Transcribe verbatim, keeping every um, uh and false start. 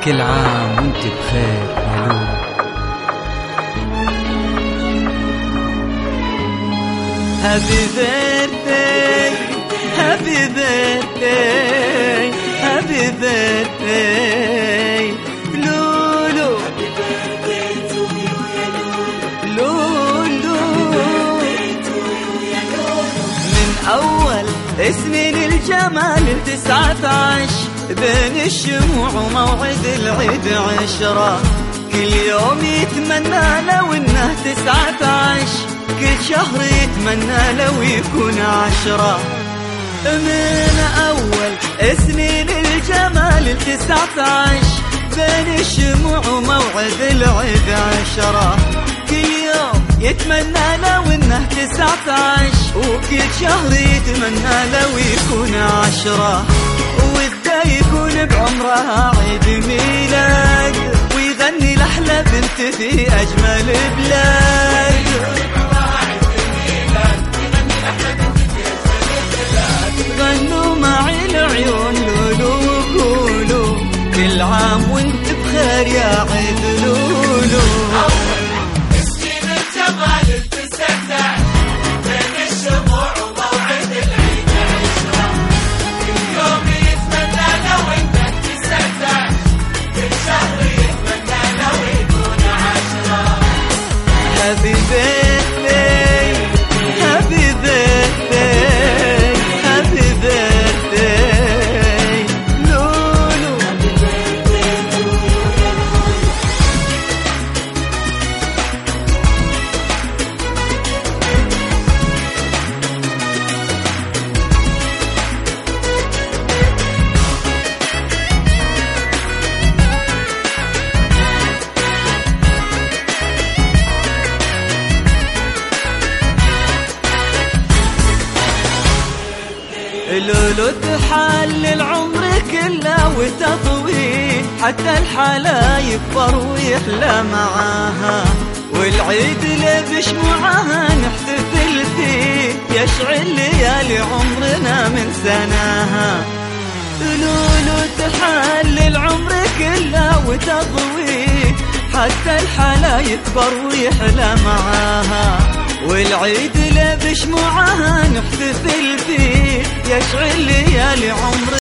كل عام وانت بخير يا لولو. Happy birthday, happy birthday, happy birthday لولو. لولو من أول سنين الجمال لتسعة عشر بين الشموع وموعد العيد عشرة. كل يوم يتمنى لو انه تسعة عشر، كل شهر يتمنى لو يكون عشرة. من أول سنين الجمال لتسعة عشر بين الشموع وموعد العيد عشرة. كل يوم يتمنى لو انه تسعة عشر، وكل شهر يتمنى لو يكون عشرة. وده يكون بعمرها عيد ميلاد، ويغني لأحلى بنت في أجمل بلاد. غنوا معي العيون لولو وقولوا كل عام وانت بخير يا عيد لولو. سنين الجمال التسعة بين الشموع وموعد العيد عشرة. كل يوم يتمنى لو انك تسعة، كل شهر يتمنى لو يكون عشرة. Happy birthday, happy birthday, happy birthday لولو. لولو تحل العمر كله وتطويه، حتى الحلا يكبر ويحلى معاها. والعيد لبش معاها نحتفل فيه، يشعل ليالي عمرنا من سناها. لولو تحل العمر كله وتطويه، حتى الحلا يكبر ويحلى معاها. والعيد لبش معاها نحتفل فيه، يشعل ليالي عمر